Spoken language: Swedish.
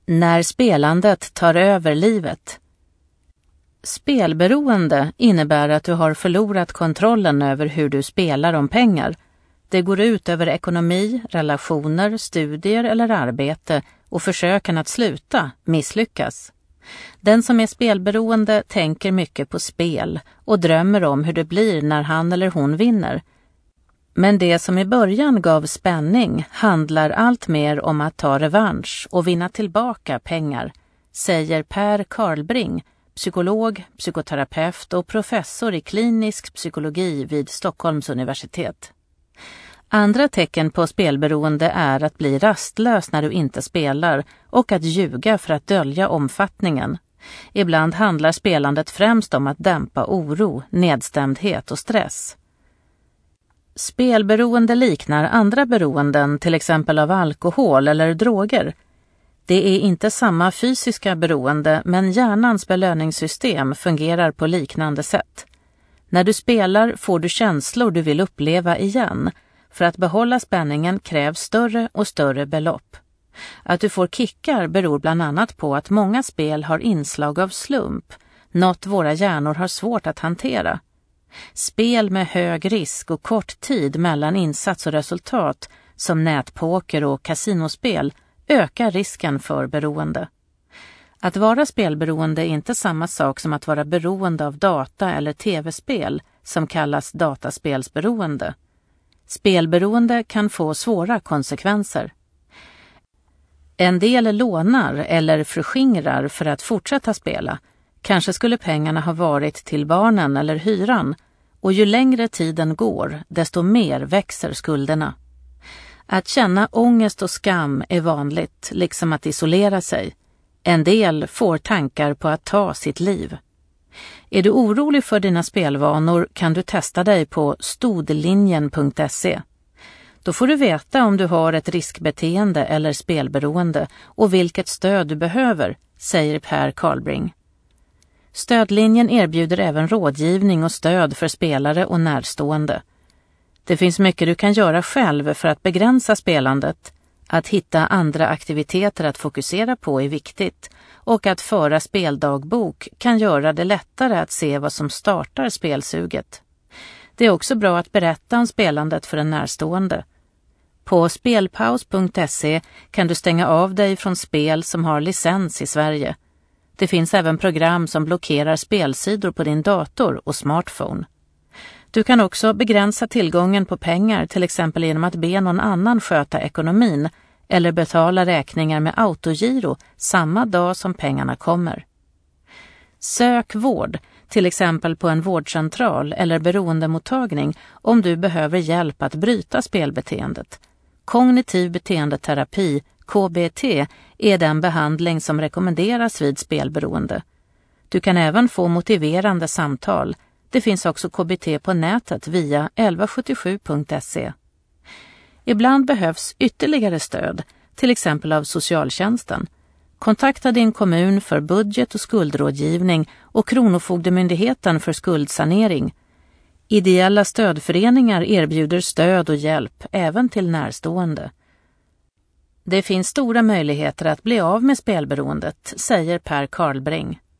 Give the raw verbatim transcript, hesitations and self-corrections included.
När spelandet tar över livet. Spelberoende innebär att du har förlorat kontrollen över hur du spelar om pengar. Det går ut över ekonomi, relationer, studier eller arbete och försöken att sluta misslyckas. Den som är spelberoende tänker mycket på spel och drömmer om hur det blir när han eller hon vinner. Men det som i början gav spänning handlar allt mer om att ta revansch och vinna tillbaka pengar, säger Per Karlbring, psykolog, psykoterapeut och professor i klinisk psykologi vid Stockholms universitet. Andra tecken på spelberoende är att bli rastlös när du inte spelar och att ljuga för att dölja omfattningen. Ibland handlar spelandet främst om att dämpa oro, nedstämdhet och stress. Spelberoende liknar andra beroenden, till exempel av alkohol eller droger. Det är inte samma fysiska beroende, men hjärnans belöningssystem fungerar på liknande sätt. När du spelar får du känslor du vill uppleva igen. För att behålla spänningen krävs större och större belopp. Att du får kickar beror bland annat på att många spel har inslag av slump, något våra hjärnor har svårt att hantera. Spel med hög risk och kort tid mellan insats och resultat, som nätpoker och kasinospel, ökar risken för beroende. Att vara spelberoende är inte samma sak som att vara beroende av data- eller tv-spel, som kallas dataspelsberoende. Spelberoende kan få svåra konsekvenser. En del lånar eller förskingrar för att fortsätta spela. Kanske skulle pengarna ha varit till barnen eller hyran, och ju längre tiden går, desto mer växer skulderna. Att känna ångest och skam är vanligt, liksom att isolera sig. En del får tankar på att ta sitt liv. Är du orolig för dina spelvanor kan du testa dig på stodlinjen punkt se. Då får du veta om du har ett riskbeteende eller spelberoende och vilket stöd du behöver, säger Per Karlbring. Stödlinjen erbjuder även rådgivning och stöd för spelare och närstående. Det finns mycket du kan göra själv för att begränsa spelandet. Att hitta andra aktiviteter att fokusera på är viktigt, och att föra speldagbok kan göra det lättare att se vad som startar spelsuget. Det är också bra att berätta om spelandet för en närstående. På spelpaus punkt se kan du stänga av dig från spel som har licens i Sverige. Det finns även program som blockerar spelsidor på din dator och smartphone. Du kan också begränsa tillgången på pengar, till exempel genom att be någon annan sköta ekonomin eller betala räkningar med autogiro samma dag som pengarna kommer. Sök vård, till exempel på en vårdcentral eller beroendemottagning, om du behöver hjälp att bryta spelbeteendet. Kognitiv beteendeterapi, K B T, är den behandling som rekommenderas vid spelberoende. Du kan även få motiverande samtal. Det finns också K B T på nätet via elva sjuttiosju punkt se. Ibland behövs ytterligare stöd, till exempel av socialtjänsten. Kontakta din kommun för budget- och skuldrådgivning och Kronofogdemyndigheten för skuldsanering. Ideella stödföreningar erbjuder stöd och hjälp även till närstående. Det finns stora möjligheter att bli av med spelberoendet, säger Per Karlbring.